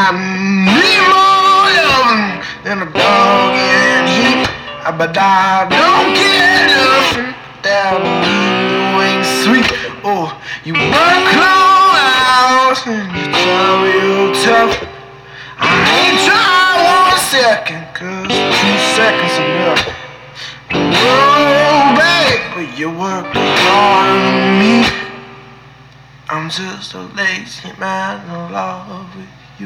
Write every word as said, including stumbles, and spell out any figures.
I need more loving than a dog in heat. But I don't get nothing that ain't sweet. Oh, you work long hours and you try real tough. I ain't trying one second, cause two seconds enough. Oh, babe, but you work harder than me. I'm just a lazy man in love with you.